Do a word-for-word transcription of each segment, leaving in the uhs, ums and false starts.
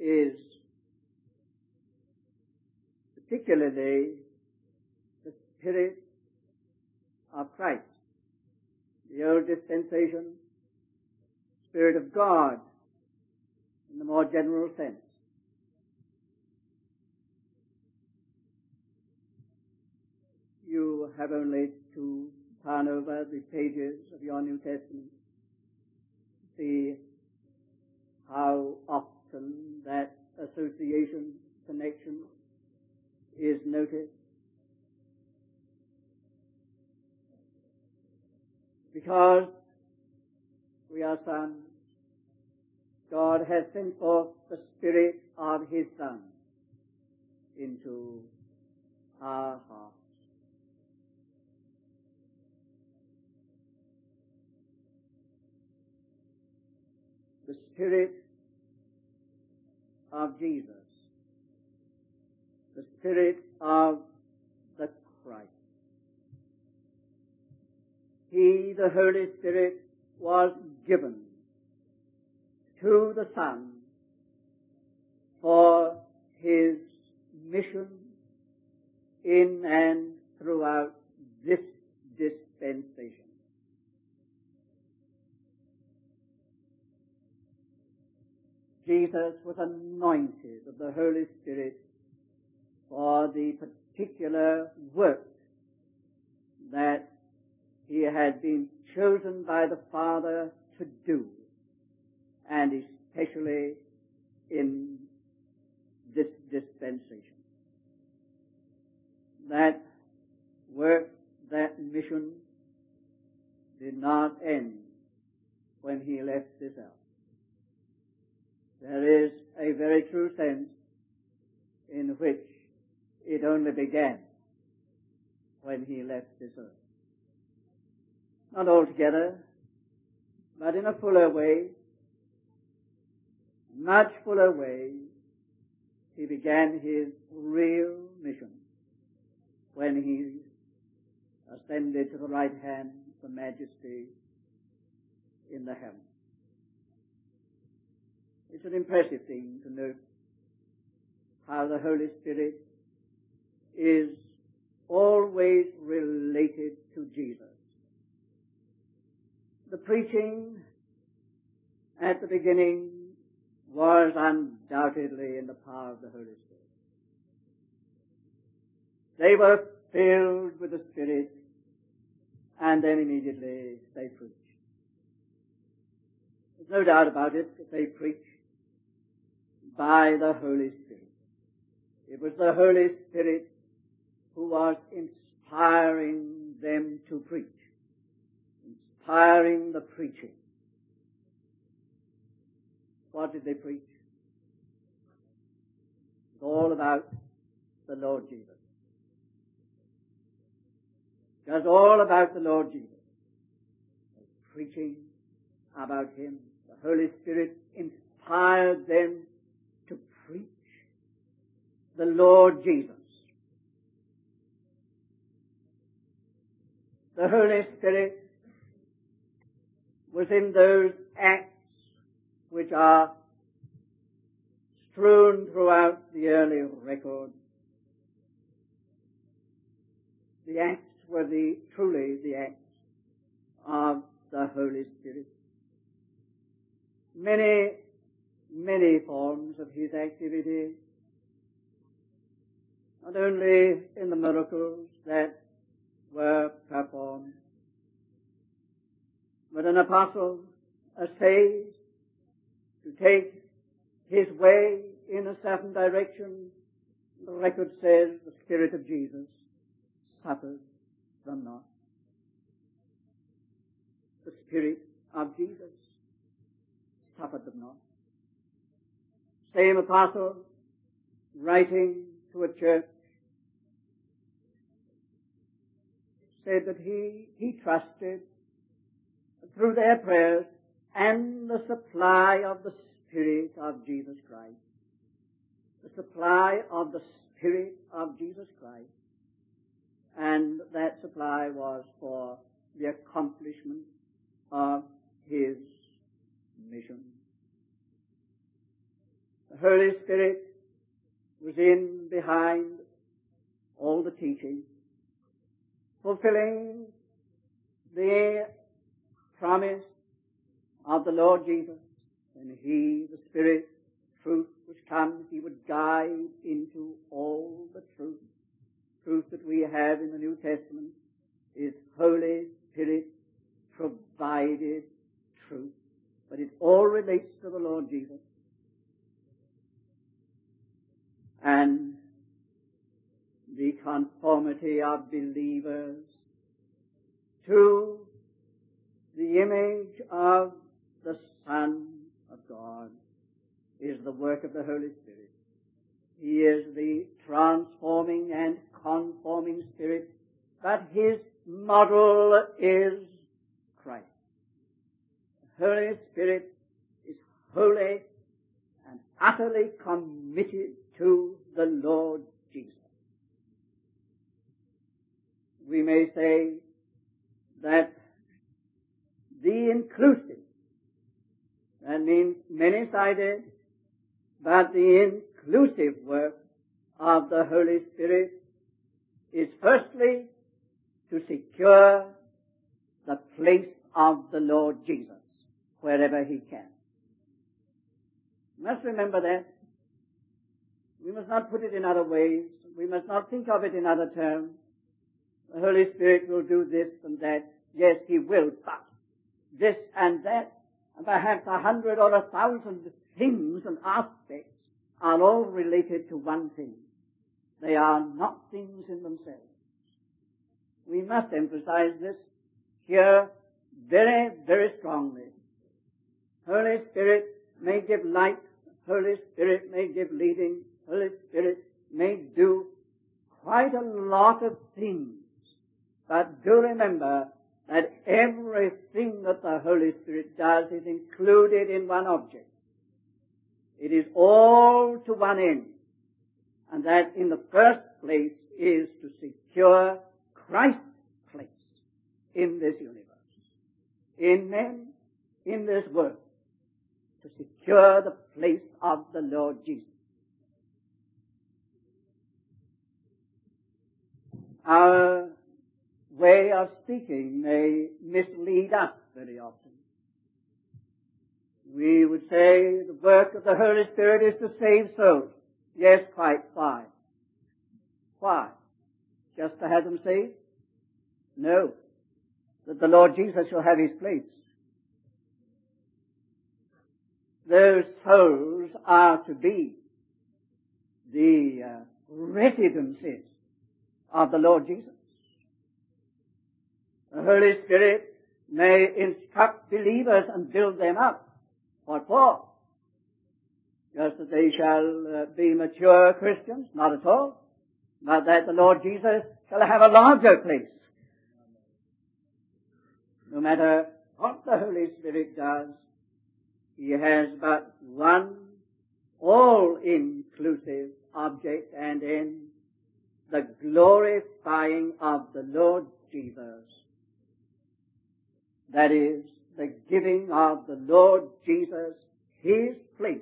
is particularly the Spirit of Christ. The old dispensation, Spirit of God, in the more general sense. You have only to turn over the pages of your New Testament to see how often that association, connection is noted. Because we are sons, God has sent forth the Spirit of His Son into our hearts. The Spirit of Jesus, the Spirit of the Christ. He, the Holy Spirit, was given to the Son for His mission in and throughout this dispensation. Jesus was anointed of the Holy Spirit for the particular work that He had been chosen by the Father to do, and especially in this dispensation. That work, that mission, did not end when He left this earth. There is a very true sense in which it only began when He left this earth. Not altogether, but in a fuller way, much fuller way, He began His real mission when He ascended to the right hand of Majesty in the heavens. It's an impressive thing to note how the Holy Spirit is always related to Jesus. The preaching at the beginning was undoubtedly in the power of the Holy Spirit. They were filled with the Spirit, and then immediately they preached. There's no doubt about it that they preached by the Holy Spirit. It was the Holy Spirit who was inspiring them to preach, inspiring the preaching. What did they preach? It was all about the Lord Jesus. It was all about the Lord Jesus. Preaching about Him. The Holy Spirit inspired them to preach the Lord Jesus. The Holy Spirit was in those acts which are strewn throughout the early record. The acts were the truly the acts of the Holy Spirit. Many, many forms of His activity, not only in the miracles that were performed, but an apostle essays to take his way in a certain direction. The record says the Spirit of Jesus suffered them not. The Spirit of Jesus suffered them not. Same apostle, writing to a church, said that he, he trusted through their prayers and the supply of the Spirit of Jesus Christ, the supply of the Spirit of Jesus Christ, and that supply was for the accomplishment of His mission. The Holy Spirit was in behind all the teaching, fulfilling the promise of the Lord Jesus. And He, the Spirit, truth which comes, He would guide into all the truth. Truth that we have in the New Testament is Holy Spirit provided truth. But it all relates to the Lord Jesus. And the conformity of believers to the image of the Son of God is the work of the Holy Spirit. He is the transforming and conforming Spirit, but His model is Christ. The Holy Spirit is wholly and utterly committed to the Lord Jesus. We may say that the inclusive, that means many-sided, but the inclusive work of the Holy Spirit is firstly to secure the place of the Lord Jesus wherever He can. You must remember that. We must not put it in other ways. We must not think of it in other terms. The Holy Spirit will do this and that. Yes, He will, but this and that, and perhaps a hundred or a thousand things and aspects are all related to one thing. They are not things in themselves. We must emphasize this here very, very strongly. Holy Spirit may give light. Holy Spirit may give leading. Holy Spirit may do quite a lot of things. But do remember that everything that the Holy Spirit does is included in one object. It is all to one end. And that in the first place is to secure Christ's place in this universe, in men, in this world, to secure the place of the Lord Jesus. Our way of speaking may mislead us very often. We would say the work of the Holy Spirit is to save souls. Yes, quite. Why? Why? Just to have them saved? No. That the Lord Jesus shall have His place. Those souls are to be the uh, residences of the Lord Jesus. The Holy Spirit may instruct believers and build them up. What for? Just that they shall uh, be mature Christians? Not at all. But that the Lord Jesus shall have a larger place. No matter what the Holy Spirit does, He has but one all-inclusive object and end, the glorifying of the Lord Jesus. That is, the giving of the Lord Jesus His place,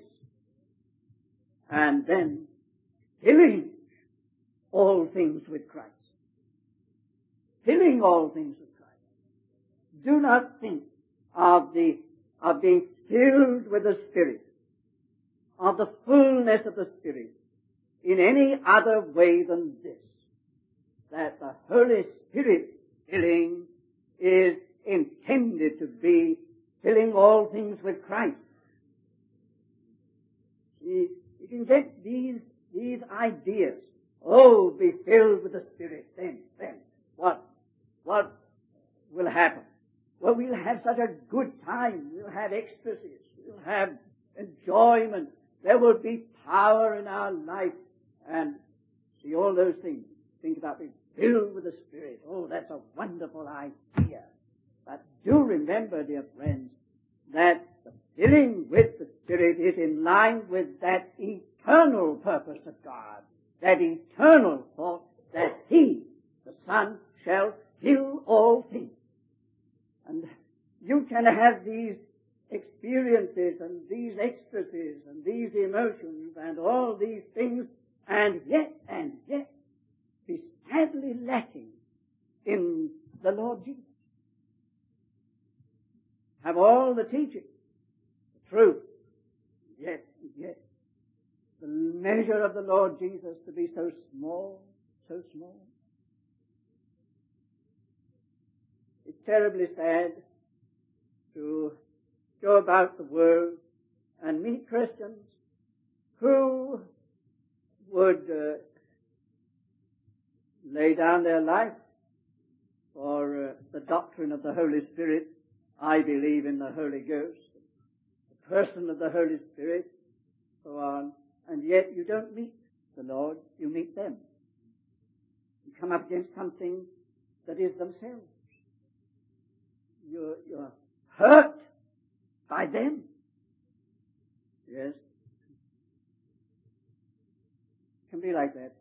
and then filling all things with Christ. Filling all things with Christ. Do not think of the of being filled with the Spirit, of the fullness of the Spirit, in any other way than this, that the Holy Spirit filling is intended to be filling all things with Christ. You, you can get these these ideas. Oh, be filled with the Spirit. Then, then, what, what will happen? Well, we'll have such a good time. We'll have ecstasies. We'll have enjoyment. There will be power in our life. And see all those things. Think about being filled with the Spirit. Oh, that's a wonderful idea. But do remember, dear friends, that the filling with the Spirit is in line with that eternal purpose of God, that eternal thought that He, the Son, shall fill all things. And you can have these experiences and these ecstasies and these emotions and all these things, and yet, and yet, be sadly lacking in the Lord Jesus. Have all the teaching, the truth, yet, yet, the measure of the Lord Jesus to be so small, so small. It's terribly sad to go about the world and meet Christians who would uh, lay down their life for uh, the doctrine of the Holy Spirit. I believe in the Holy Ghost, the person of the Holy Spirit, so on, and yet you don't meet the Lord, you meet them. You come up against something that is themselves. You're, you're hurt by them. Yes. It can be like that.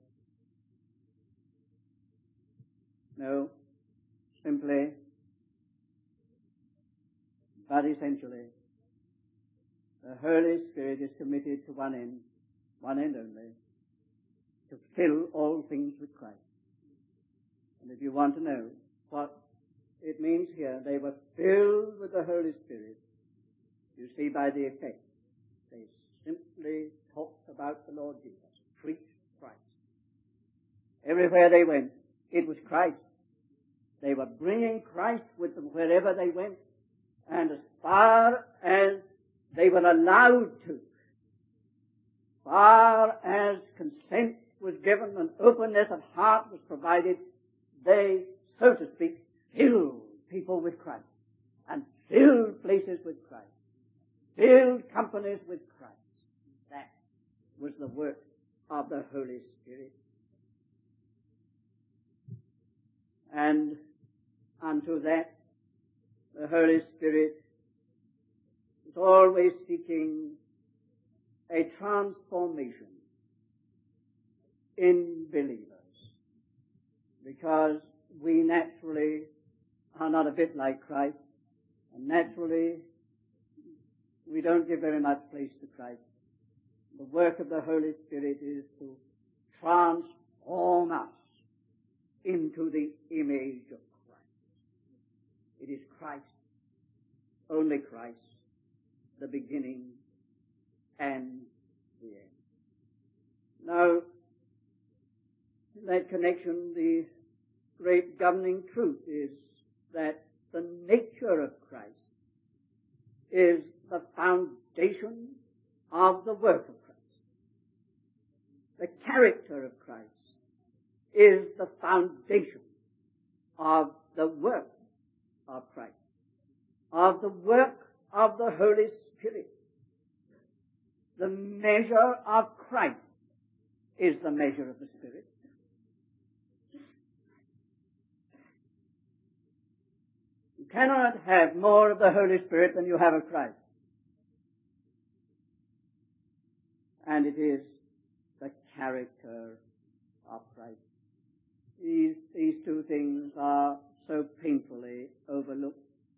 No. Simply, but essentially, the Holy Spirit is committed to one end, one end only, to fill all things with Christ. And if you want to know what it means here, they were filled with the Holy Spirit. You see by the effect. They simply talked about the Lord Jesus, preached Christ. Everywhere they went, it was Christ. They were bringing Christ with them wherever they went. And as far as they were allowed to, far as consent was given and openness of heart was provided, they, so to speak, filled people with Christ and filled places with Christ, filled companies with Christ. That was the work of the Holy Spirit. And unto that, the Holy Spirit is always seeking a transformation in believers, because we naturally are not a bit like Christ, and naturally we don't give very much place to Christ. The work of the Holy Spirit is to transform us into the image of Christ. It is Christ, only Christ, the beginning and the end. Now, in that connection, the great governing truth is that the nature of Christ is the foundation of the work of Christ. The character of Christ is the foundation of the work of Christ, of the work of the Holy Spirit. The measure of Christ is the measure of the Spirit. You cannot have more of the Holy Spirit than you have of Christ. And it is the character of Christ. These, these two things are so painfully overlooked.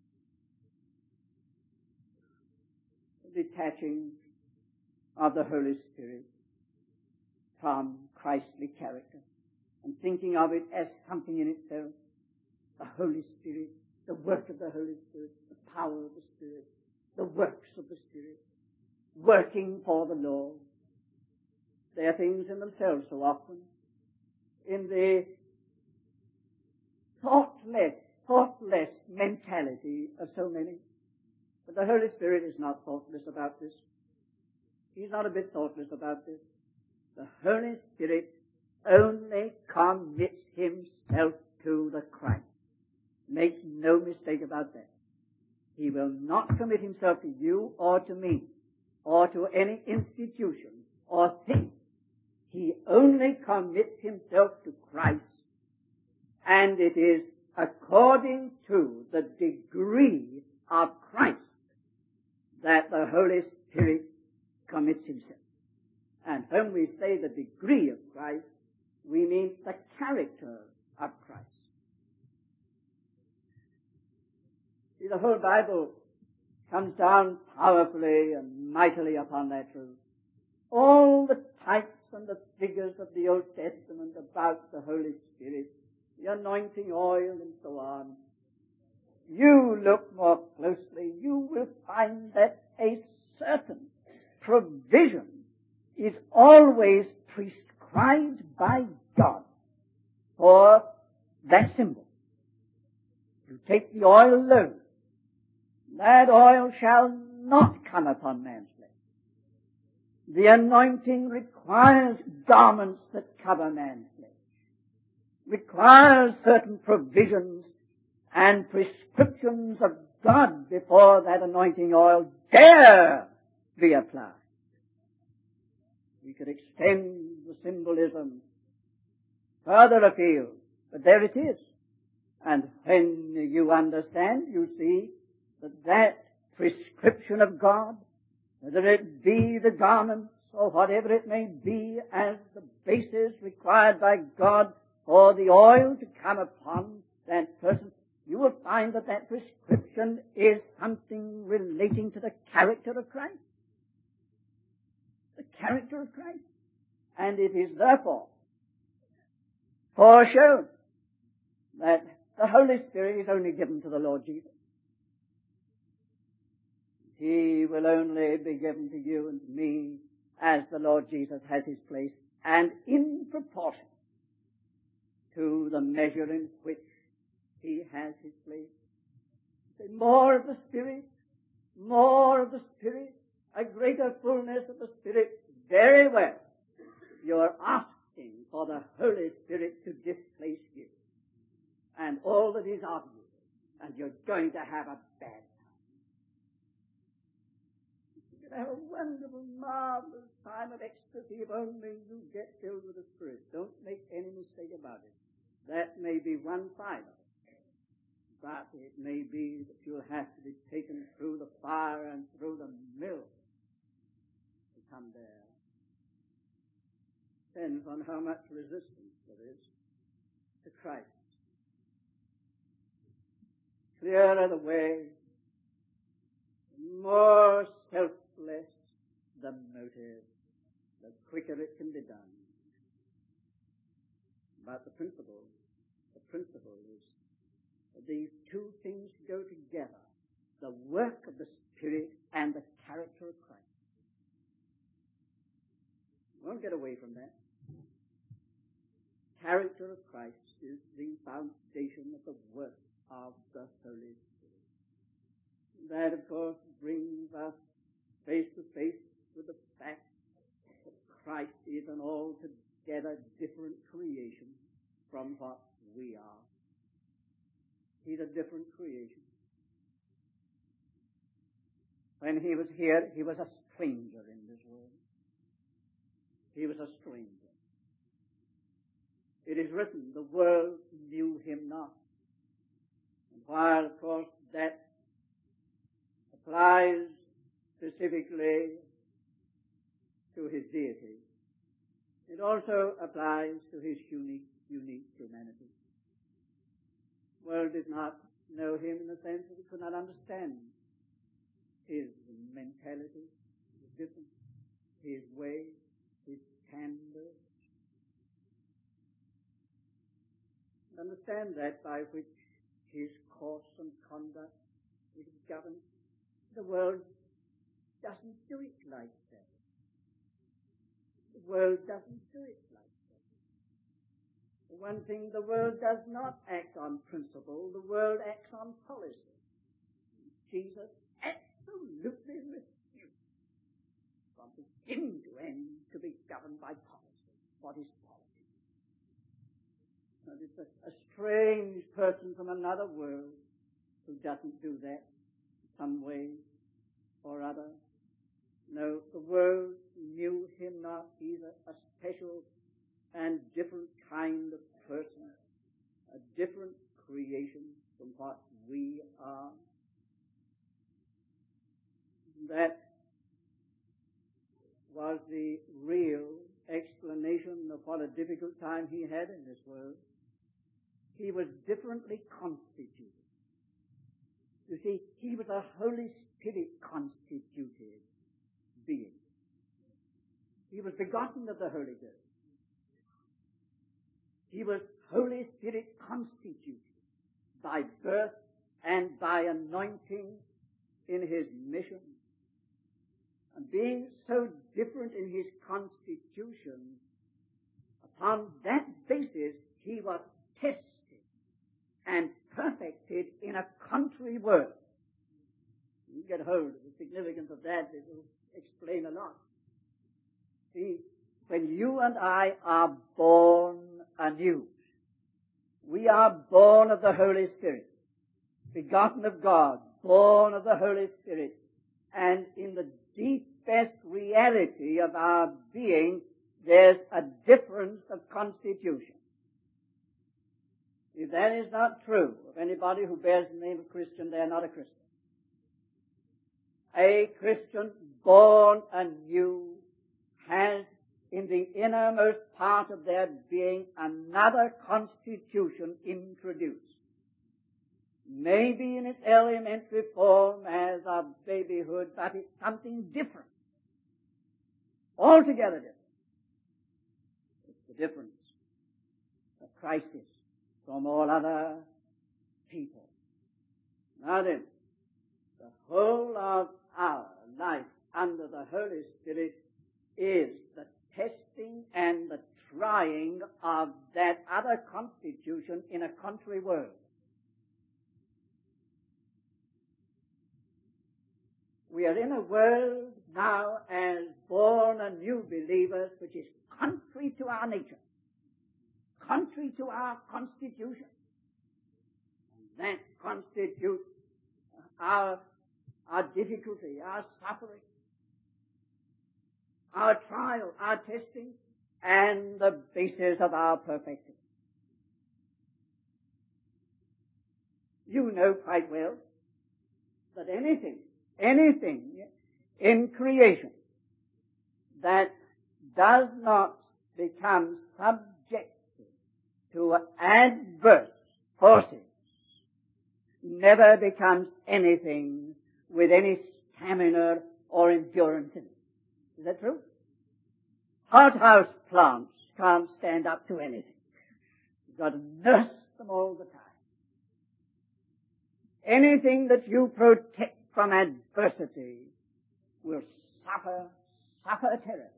Detaching of the Holy Spirit from Christly character and thinking of it as something in itself. The Holy Spirit, the work of the Holy Spirit, the power of the Spirit, the works of the Spirit, working for the Lord. They are things in themselves so often. In the thoughtless, thoughtless mentality of so many. But the Holy Spirit is not thoughtless about this. He's not a bit thoughtless about this. The Holy Spirit only commits himself to the Christ. Make no mistake about that. He will not commit himself to you or to me or to any institution or thing. He only commits himself to Christ, and it is according to the degree of Christ that the Holy Spirit commits himself. And when we say the degree of Christ, we mean the character of Christ. See, the whole Bible comes down powerfully and mightily upon that truth. All the types and the figures of the Old Testament about the Holy Spirit, the anointing oil and so on, you look more closely, you will find that a certain provision is always prescribed by God for that symbol. You take the oil alone, that oil shall not come upon man's flesh. The anointing requires garments that cover man's flesh, requires certain provisions and prescriptions of God before that anointing oil dare be applied. We could extend the symbolism further afield, but there it is. And when you understand, you see that that prescription of God, whether it be the garments or whatever it may be as the basis required by God for the oil to come upon that person, you will find that that prescription is something relating to the character of Christ. The character of Christ. And it is therefore foreshown that the Holy Spirit is only given to the Lord Jesus. He will only be given to you and to me as the Lord Jesus has his place, and in proportion to the measure in which he has his place. Say, more of the Spirit, more of the Spirit, a greater fullness of the Spirit. Very well. You're asking for the Holy Spirit to displace you and all that is of you, and you're going to have a bad time. You're going to have a wonderful, marvelous time of ecstasy if only you get filled with the Spirit. Don't make any mistake about it. That may be one side of it. But it may be that you'll have to be taken through the fire and through the mill to come there. Depends on how much resistance there is to Christ. Clearer the way, more selfless the motive, the quicker it can be done. But the principle, the principle is that these two things go together, the work of the Spirit and the character of Christ. You won't get away from that. Character of Christ is the foundation of the work of the Holy Spirit. That, of course, brings us face to face with the fact that Christ is an altogether different creation from what we are. He's a different creation. When he was here, he was a stranger in this world. He was a stranger. It is written, the world knew him not. And while, of course, that applies specifically to his deity, it also applies to his unique, unique humanity. The world did not know him in the sense that it could not understand his mentality, his difference, his way, his candor. Understand that by which his course and conduct is governed. The world doesn't do it like that. The world doesn't do it like that. For one thing, the world does not act on principle. The world acts on policy. Jesus absolutely refused from beginning to end to be governed by policy. What is policy? And it's a, a strange person from another world who doesn't do that in some way or other. No, the world knew him not. He's a, a special and different kind of person, a different creation from what we are. That was the real explanation of what a difficult time he had in this world. He was differently constituted. You see, he was a Holy Spirit-constituted being. He was begotten of the Holy Ghost. He was Holy Spirit constituted by birth and by anointing in his mission. And being so different in his constitution, upon that basis he was tested and perfected in a country world. You get hold of the significance of that, it will explain a lot. See, when you and I are born anew, we are born of the Holy Spirit, begotten of God, born of the Holy Spirit, and in the deepest reality of our being, there's a difference of constitution. If that is not true of anybody who bears the name of Christian, they are not a Christian. A Christian born anew has in the innermost part of their being another constitution introduced. Maybe in its elementary form as of babyhood, but it's something different. Altogether different. It's the difference of Christ is from all other people. Now then, the whole of our life under the Holy Spirit is the testing and the trying of that other constitution in a country world. We are in a world now as born anew believers which is contrary to our nature, contrary to our constitution. And that constitutes our, our difficulty, our suffering, our trial, our testing, and the basis of our perfection. You know quite well that anything, anything in creation that does not become subjected to adverse forces never becomes anything with any stamina or endurance in it. Is that true? Hothouse plants can't stand up to anything. You've got to nurse them all the time. Anything that you protect from adversity will suffer, suffer terribly.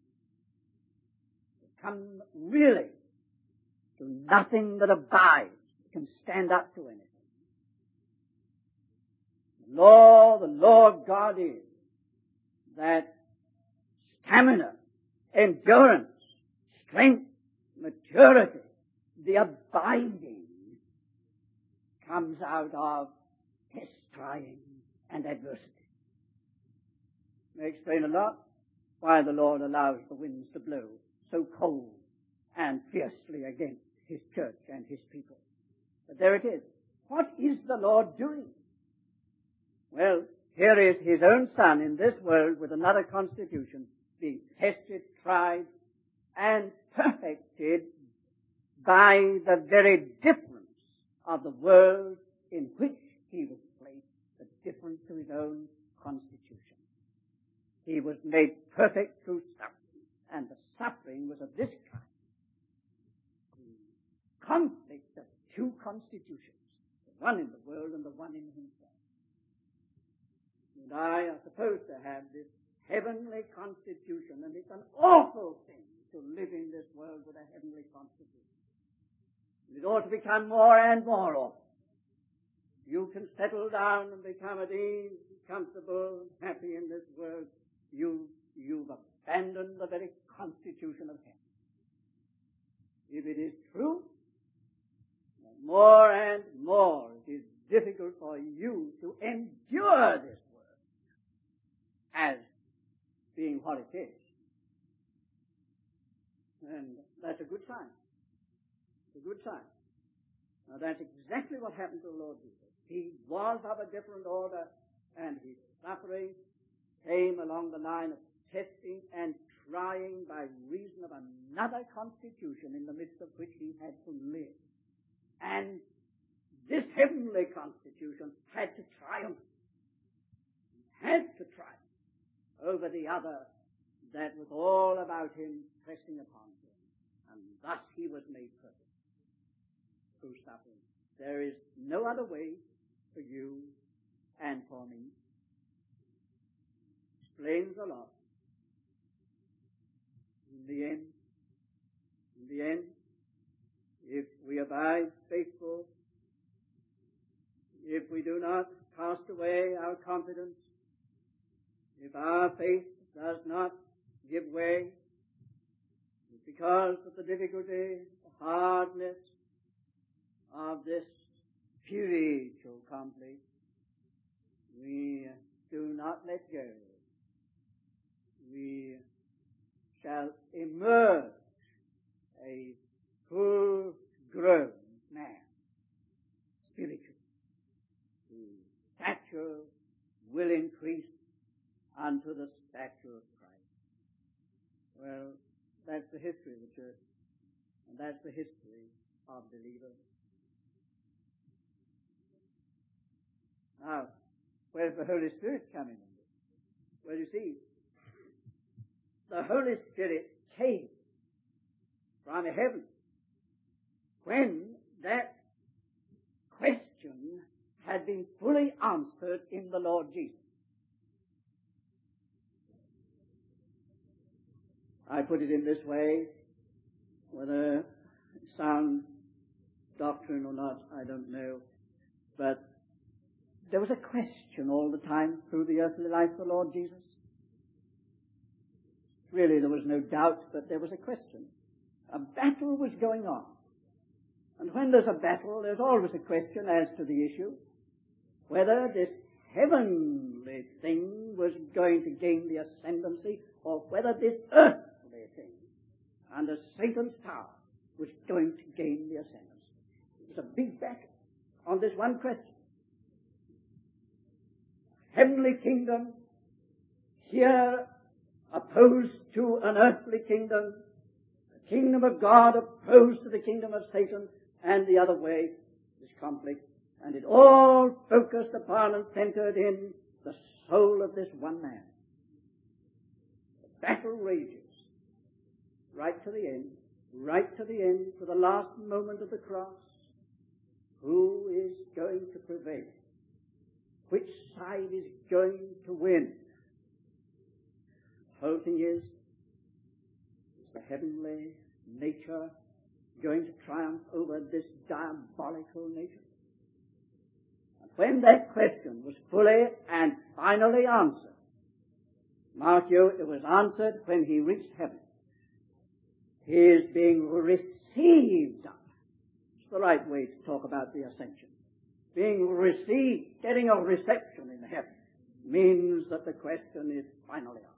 Come really to nothing that abides, can stand up to anything. The law, the law of God is that stamina, endurance, strength, maturity, the abiding comes out of test, trying, and adversity. May explain a lot why the Lord allows the winds to blow so cold and fiercely against his church and his people. But there it is. What is the Lord doing? Well, here is his own Son in this world with another constitution being tested, tried, and perfected by the very difference of the world in which he was placed, the difference to his own constitution. He was made perfect through suffering, and the suffering was of this kind. The conflict of two constitutions, the one in the world and the one in himself. And I are supposed to have this heavenly constitution, and it's an awful thing to live in this world with a heavenly constitution. It ought to become more and more awful. You can settle down and become at ease, comfortable, happy in this world. You, you've abandoned the very constitution of heaven. If it is true, more and more it is difficult for you to endure this world as being what it is. And that's a good sign. It's a good sign. Now that's exactly what happened to the Lord Jesus. He was of a different order, and his suffering came along the line of testing and trying by reason of another constitution in the midst of which he had to live. And this heavenly constitution had to triumph. had to triumph over the other that was all about him, pressing upon him. And thus he was made perfect through suffering. There is no other way for you and for me. Explains a lot. In the end, in the end, if we abide faithful, if we do not cast away our confidence, if our faith does not give way, it's because of the difficulty, the hardness of this spiritual conflict. We do not let go. We shall emerge a full-grown man, spiritual. The stature will increase unto the stature of Christ. Well, that's the history of the church, and that's the history of believers. Now, where's the Holy Spirit coming in? Well, you see, the Holy Spirit came from heaven when that question had been fully answered in the Lord Jesus. I put it in this way, whether it sounds doctrine or not, I don't know, but there was a question all the time through the earthly life of the Lord Jesus. Really, there was no doubt, but there was a question. A battle was going on. And when there's a battle, there's always a question as to the issue, whether this heavenly thing was going to gain the ascendancy, or whether this earthly thing, under Satan's power, was going to gain the ascendancy. It was a big battle on this one question. Heavenly kingdom, here opposed to an earthly kingdom, the kingdom of God opposed to the kingdom of Satan, and the other way, this conflict, and it all focused upon and centered in the soul of this one man. The battle rages right to the end, right to the end, to the last moment of the cross. Who is going to prevail? Which side is going to win? The whole thing is, is the heavenly nature going to triumph over this diabolical nature? And when that question was fully and finally answered, mark you, it was answered when he reached heaven. He is being received up. It's the right way to talk about the ascension. Being received, getting a reception in heaven, means that the question is finally asked.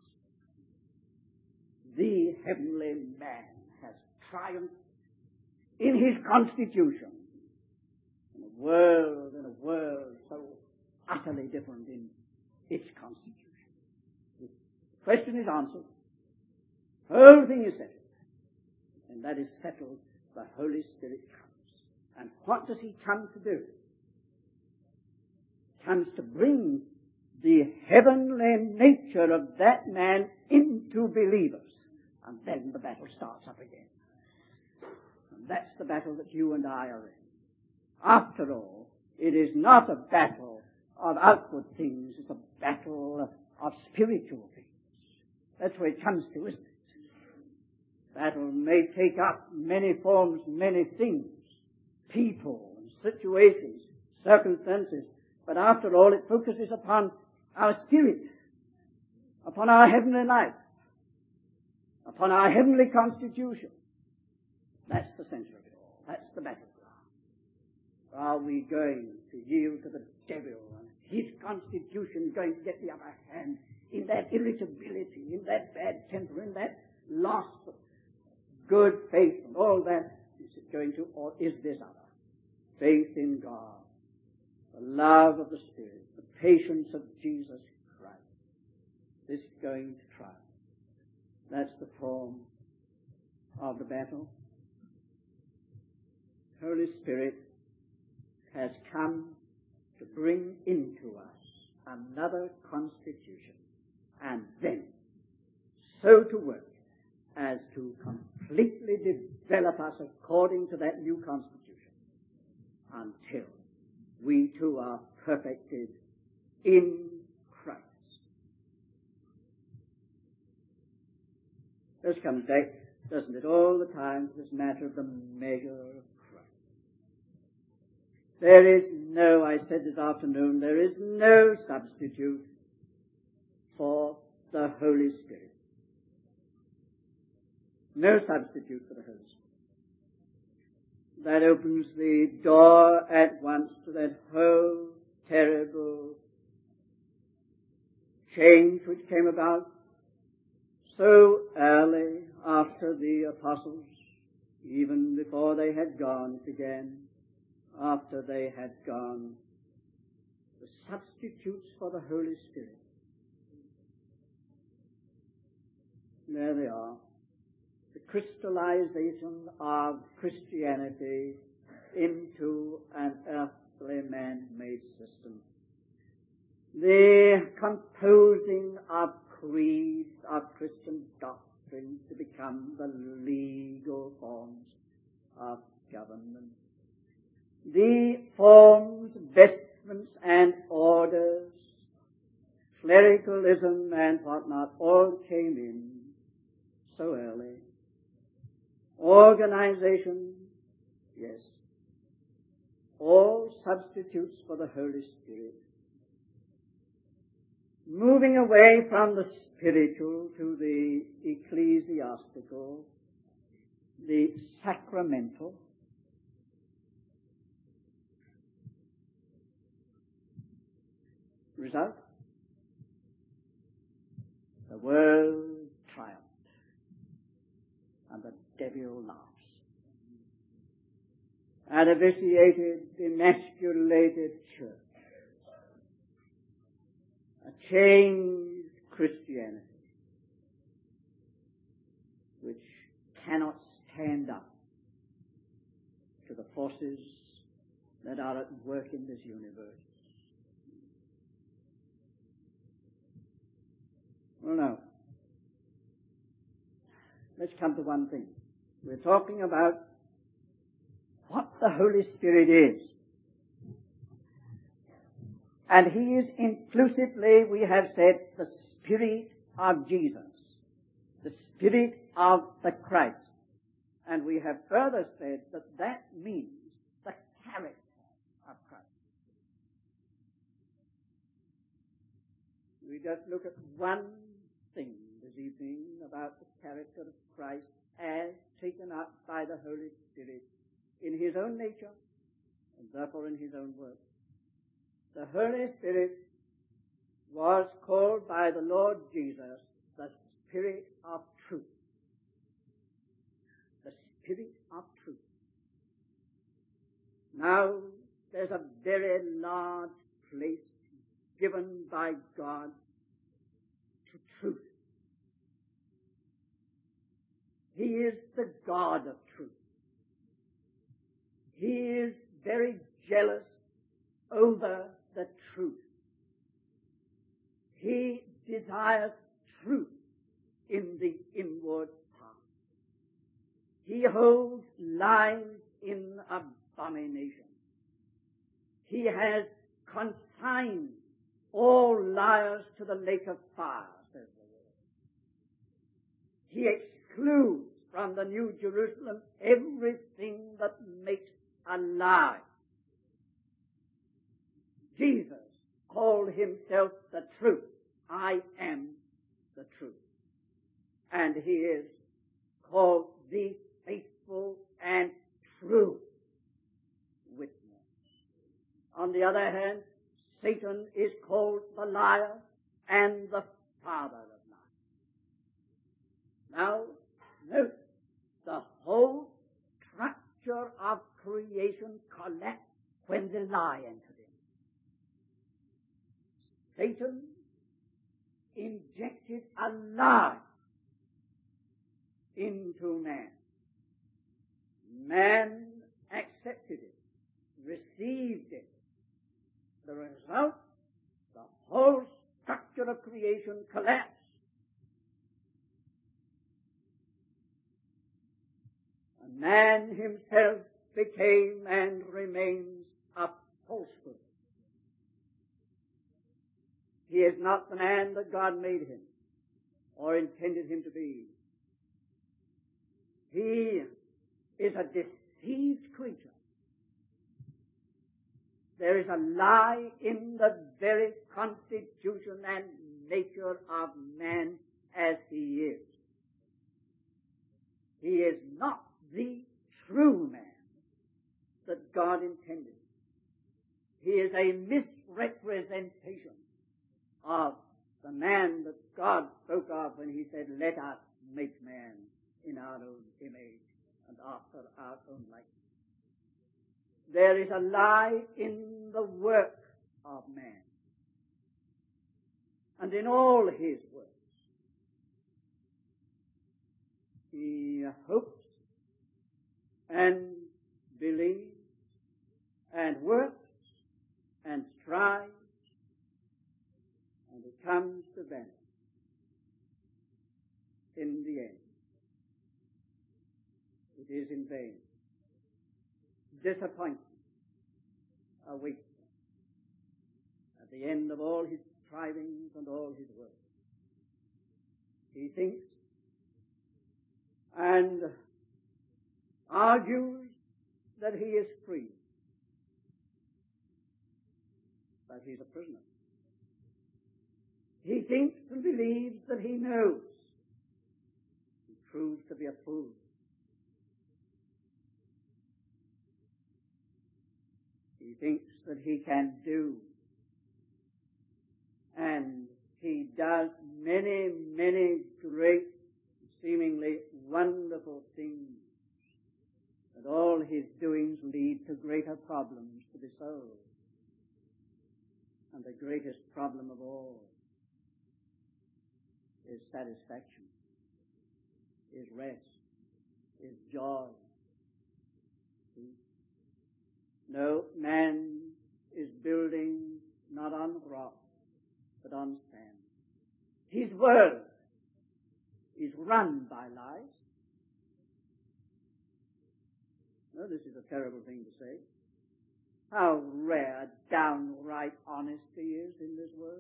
The heavenly man has triumphed in his constitution, in a world, in a world so utterly different in its constitution. The question is answered. The whole thing is settled. And that is settled, the Holy Spirit comes. And what does he come to do? He comes to bring the heavenly nature of that man into believers. And then the battle starts up again. And that's the battle that you and I are in. After all, it is not a battle of outward things, it's a battle of spiritual things. That's where it comes to, isn't it? Battle may take up many forms, many things, people and situations, circumstances, but after all it focuses upon our spirit, upon our heavenly life, upon our heavenly constitution. That's the center of it all. That's the battleground. Are we going to yield to the devil and his constitution going to get the upper hand in that irritability, in that bad temper, in that loss of good faith and all that? Is it going to, or is this other? Faith in God, the love of the Spirit, the patience of Jesus Christ. This is going to triumph. That's the form of the battle. Holy Spirit has come to bring into us another constitution, and then so to work as to completely develop us according to that new constitution until we too are perfected in Christ. This comes back, doesn't it, all the time to this matter of the measure of Christ. There is no, I said this afternoon, there is no substitute for the Holy Spirit. No substitute for the Holy Spirit. That opens the door at once to that whole terrible change which came about so early after the apostles, even before they had gone, it began after they had gone. The substitutes for the Holy Spirit. There they are. The crystallization of Christianity into an earthly man-made system. The composing of creeds of Christian doctrines to become the legal forms of government. The forms, vestments, and orders, clericalism and whatnot, all came in so early. Organization, yes. All substitutes for the Holy Spirit. Moving away from the spiritual to the ecclesiastical, the sacramental. Result? The world triumphed, and the devil laughs. An vitiated, emasculated church. A changed Christianity, which cannot stand up to the forces that are at work in this universe. Well, now, let's come to one thing. We're talking about what the Holy Spirit is. And He is inclusively, we have said, the Spirit of Jesus, the Spirit of the Christ. And we have further said that that means the character of Christ. We just look at one thing this evening about the character of Christ as taken up by the Holy Spirit in His own nature and therefore in His own work. The Holy Spirit was called by the Lord Jesus the Spirit of Truth. The Spirit of Truth. Now, there's a very large place given by God to truth. He is the God of truth. He is very jealous over the truth. He desires truth in the inward part. He holds lies in abomination. He has consigned all liars to the lake of fire, says the word. He excludes from the New Jerusalem everything that makes a lie. Jesus called Himself the truth. I am the truth. And He is called the faithful and true witness. On the other hand, Satan is called the liar and the father of lies. Now, note, the whole structure of creation collapsed when the lie entered in. Satan injected a lie into man. Man accepted it, received it. The result, the whole structure of creation collapse. And man himself became and remains a falsehood. He is not the man that God made him or intended him to be. He is a deceived creature. There is a lie in the very constitution and nature of man as he is. He is not the true man that God intended. He is a misrepresentation of the man that God spoke of when he said, "Let us make man in our own image and after our own likeness." There is a lie in the work of man and in all his works. He hopes and believes and works and strives, and it comes to vanish in the end. It is in vain. Disappointment awaits him at the end of all his strivings and all his work. He thinks and argues that he is free, but he's a prisoner. He thinks and believes that he knows. He proves to be a fool. He thinks that he can do, and he does many, many great, seemingly wonderful things, but all his doings lead to greater problems to be solved. And the greatest problem of all is satisfaction, is rest, is joy. No, man is building not on rock, but on sand. His world is run by lies. No, this is a terrible thing to say. How rare downright honesty is in this world.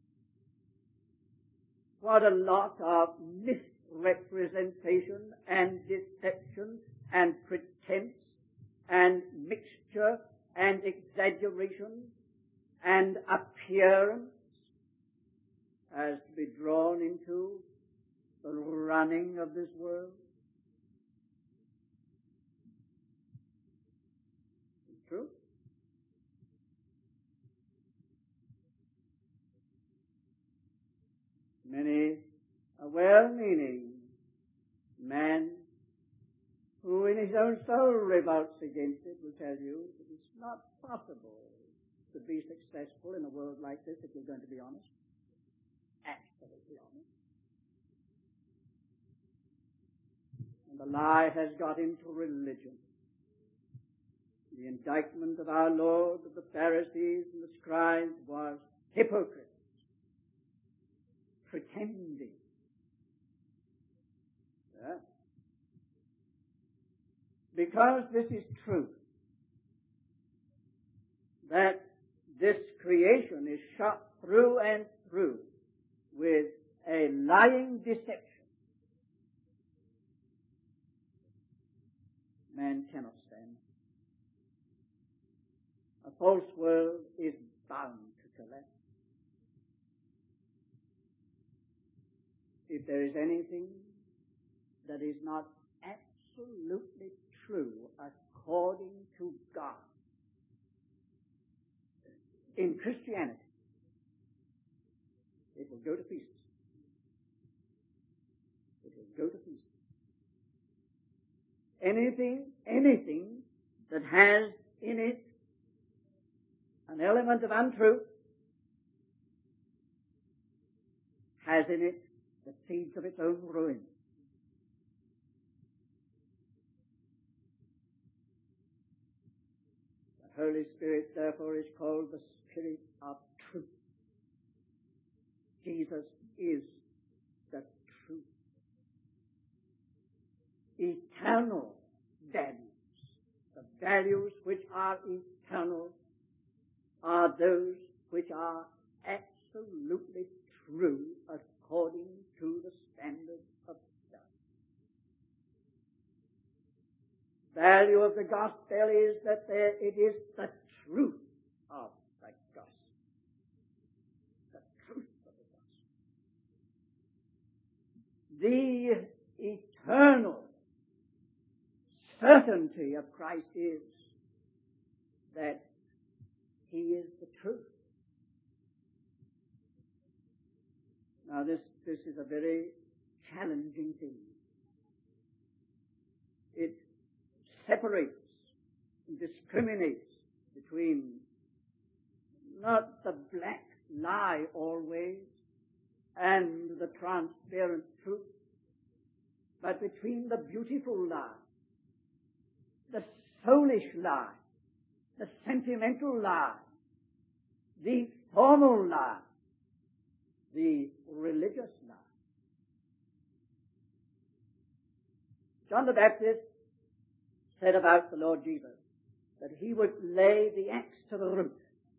What a lot of misrepresentation and deception and pretense and mixture and exaggeration and appearance has to be drawn into the running of this world. It's true. Many a well-meaning man who in his own soul revolts against it will tell you that it's not possible to be successful in a world like this if you're going to be honest. Absolutely honest. And the lie has got into religion. The indictment of our Lord, of the Pharisees and the scribes was hypocrites, pretending. Yeah. Because this is true, that this creation is shot through and through with a lying deception, man cannot stand. A false world is bound to collapse. If there is anything that is not absolutely true according to God in Christianity, it will go to pieces. It will go to pieces. Anything, anything that has in it an element of untruth has in it the seeds of its own ruin. The Holy Spirit, therefore, is called the Spirit of Truth. Jesus is the truth. Eternal values. The values which are eternal are those which are absolutely true according to the standards of God. Value of the gospel is that there, it is the truth of the gospel. The truth of the gospel. The eternal certainty of Christ is that He is the truth. Now this, this is a very challenging thing. It separates and discriminates between not the black lie always and the transparent truth, but between the beautiful lie, the soulish lie, the sentimental lie, the formal lie, the religious lie. John the Baptist said about the Lord Jesus that he would lay the axe to the root,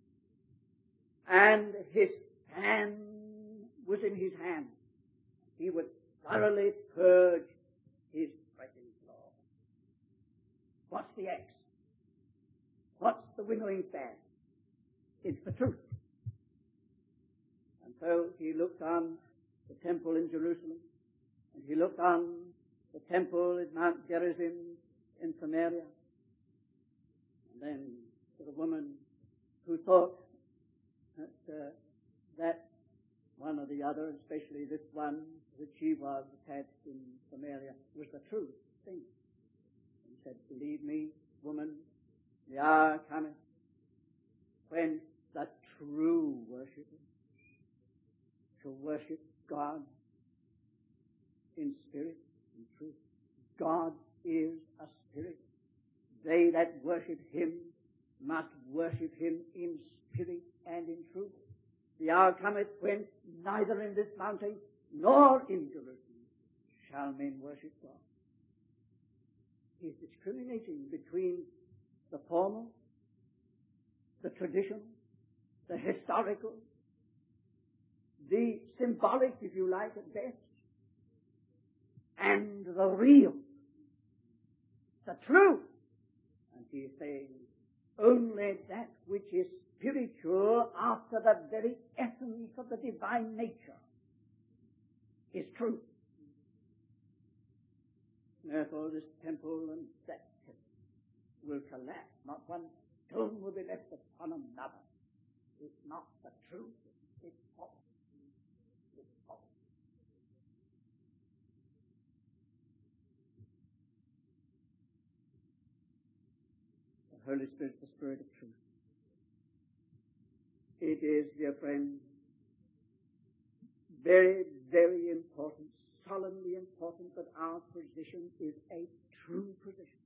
and his hand was in his hand. He would thoroughly purge his threshing floor. What's the axe? What's the winnowing fan? It's the truth. And so he looked on the temple in Jerusalem, and he looked on the temple at Mount Gerizim in Samaria. And then to the woman who thought that, uh, that one or the other, especially this one that she was attached in Samaria, was the true thing. He said, believe me, woman, the hour cometh when the true worshipper shall worship God in spirit and truth. God is a spirit. They that worship Him must worship Him in spirit and in truth. The hour cometh when neither in this mountain nor in Jerusalem shall men worship God. He is discriminating between the formal, the traditional, the historical, the symbolic, if you like, at best, and the real, the true. And he is saying, only that which is spiritual after the very essence of the divine nature is true. Therefore, this temple and that temple will collapse. Not one stone will be left upon another. It's not the truth. It's false. It's false. The Holy Spirit, the Spirit of truth. It is, dear friends, very, very important, solemnly important that our position is a true position.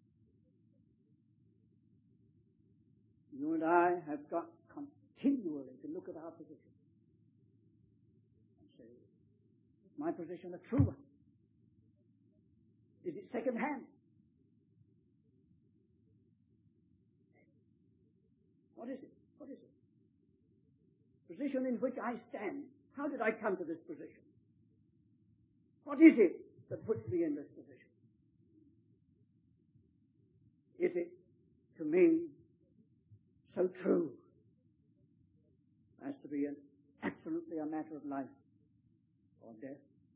You and I have got continually to look at our position and say, is my position a true one? Is it second hand? What is it? What is it? Position in which I stand. How did I come to this position? What is it that puts me in this position? Is it, to me, so true as to be an, absolutely a matter of life or death?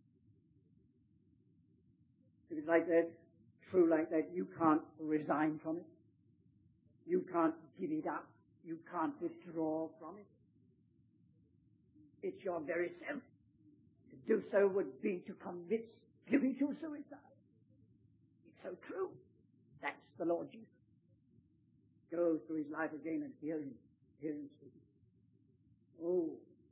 If it's like that, true like that, you can't resign from it. You can't give it up. You can't withdraw from it. It's your very self. To do so would be to commit spiritual suicide. It's so true. That's the Lord Jesus. Go through his life again and hear him, hear him speak. Oh,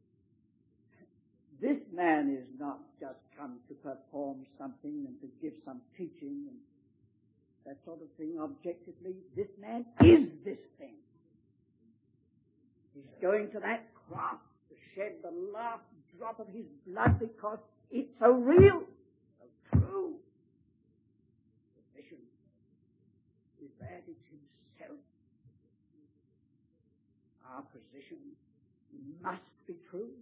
this man is not just come to perform something and to give some teaching and that sort of thing objectively. This man is this thing. He's going to that cross to shed the last drop of his blood because it's so real, so true. The vision is that it's himself. Our position must be true,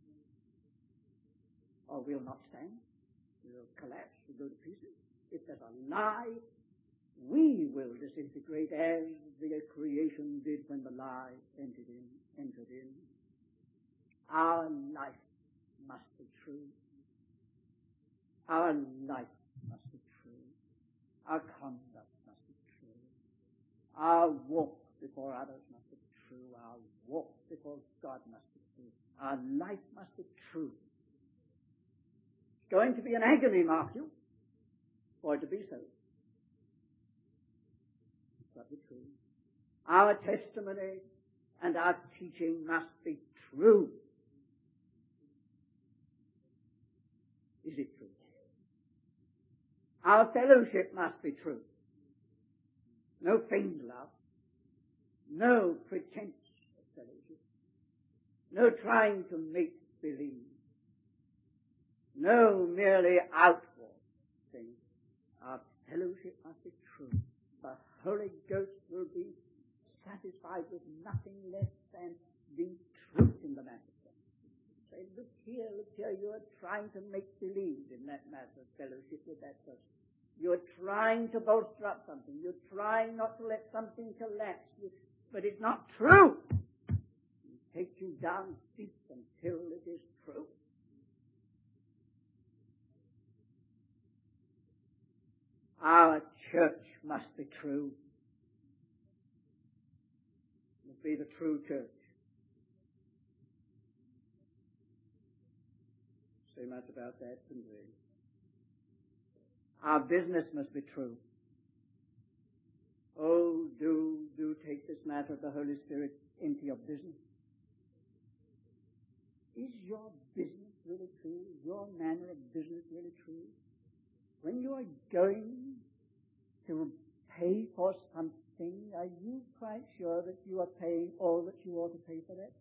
or we'll not stand. We'll collapse, we'll go to pieces. If there's a lie, we will disintegrate as the creation did when the lie entered in, entered in. Our life must be true. Our life must be true. Our conduct must be true. Our walk before others must be true. Our walk before God must be true. Our life must be true. It's going to be an agony, mark you, for it to be so. It's got to be true. Our testimony and our teaching must be true. Is it true? Our fellowship must be true. No feigned love. No pretense of fellowship. No trying to make believe. No merely outward things. Our fellowship must be true. The Holy Ghost will be satisfied with nothing less than the truth in the matter. Say, look here, look here, you're trying to make believe in that matter of fellowship with that person. You're trying to bolster up something. You're trying not to let something collapse. But it's not true. It takes you down deep until it is true. Our church must be true. It must be the true church. Say much about that, didn't we? Our business must be true. Oh, do, do take this matter of the Holy Spirit into your business. Is your business really true? Is your manner of business really true? When you are going to pay for something, are you quite sure that you are paying all that you ought to pay for that?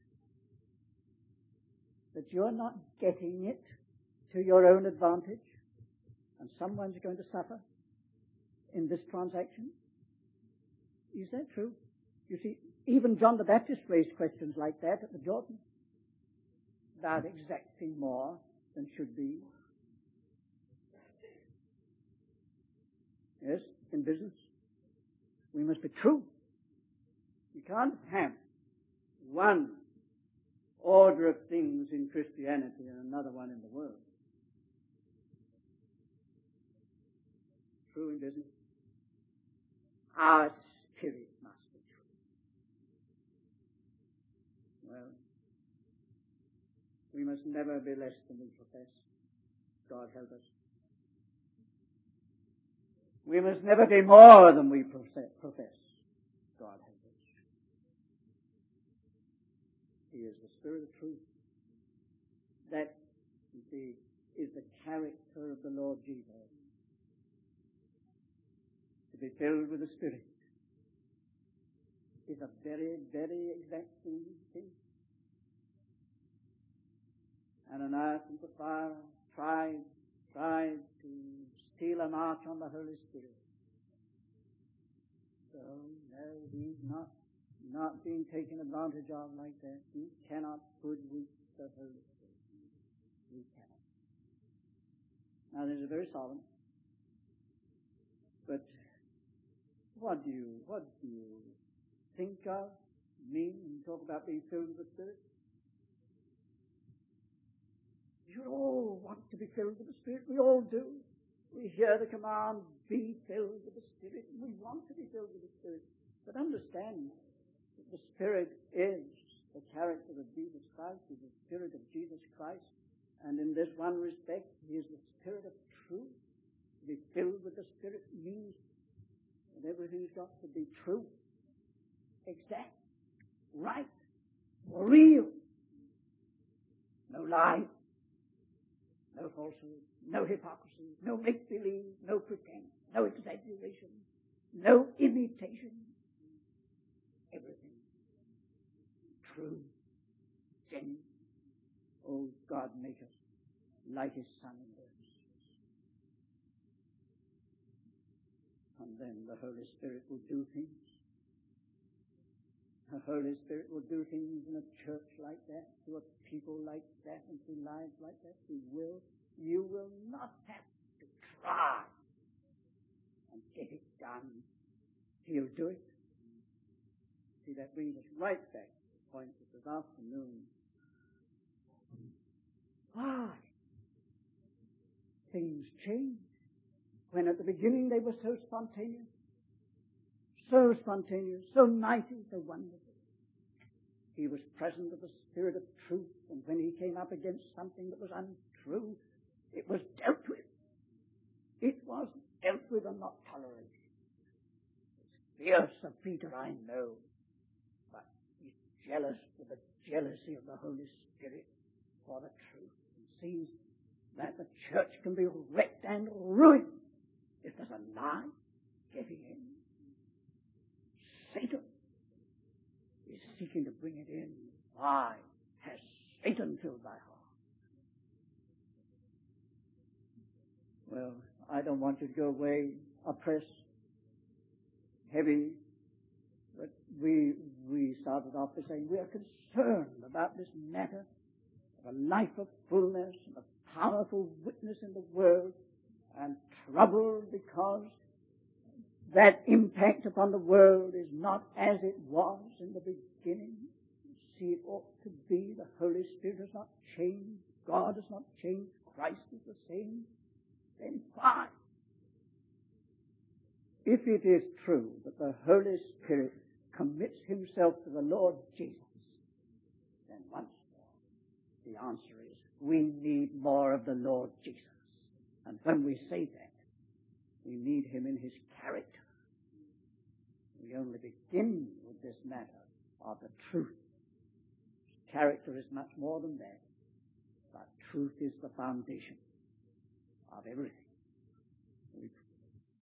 That you're not getting it to your own advantage, and someone's going to suffer in this transaction? Is that true? You see, even John the Baptist raised questions like that at the Jordan about exacting more than should be. Yes, in business, we must be true. You can't have one order of things in Christianity and another one in the world. True in business. Our spirit must be true. Well, we must never be less than we profess. God help us. We must never be more than we profess. God help us. He is the Spirit of truth. That, you see, is the character of the Lord Jesus. To be filled with the Spirit is a very, very exacting thing. Ananias and Sapphira tried, tried to steal a march on the Holy Spirit. So, no, he's not, not being taken advantage of like that. He cannot hoodwink the Holy Spirit. He cannot. Now, this is very solemn. But what do you, what do you think of, mean, when you talk about being filled with the Spirit? You all want to be filled with the Spirit. We all do. We hear the command, be filled with the Spirit. We want to be filled with the Spirit. But understand that the Spirit is the character of Jesus Christ. He's the Spirit of Jesus Christ. And in this one respect, He is the Spirit of truth. To be filled with the Spirit means that everything's got to be true, exact, right, real. No lie. No falsehood, no hypocrisy, no make-believe, no pretense, no exaggeration, no imitation. Everything true, genuine. Oh, God make us like his Son in this. And then the Holy Spirit will do things. The Holy Spirit will do things in a church like that, to a people like that, and to lives like that. He will. You will not have to try and get it done. He'll do it. See, that brings us right back to the point of this afternoon. Why? Things change. When at the beginning they were so spontaneous, so spontaneous, so mighty, so wonderful. He was present with the Spirit of truth, and when he came up against something that was untrue, it was dealt with. It was dealt with and not tolerated. It's fierce of Peter, I know, but he's jealous with the jealousy of the Holy Spirit for the truth, and sees that the church can be wrecked and ruined if there's a lie getting in. Satan is seeking to bring it in. Why has Satan filled thy heart? Well, I don't want you to go away oppressed, heavy, but we we started off by saying we are concerned about this matter of a life of fullness and a powerful witness in the world, and troubled because that impact upon the world is not as it was in the beginning. You see, it ought to be. The Holy Spirit has not changed. God has not changed. Christ is the same. Then why? If it is true that the Holy Spirit commits himself to the Lord Jesus, then once more, the answer is we need more of the Lord Jesus. And when we say that, we need him in his character. We only begin with this matter of the truth. Character is much more than that, but truth is the foundation of everything.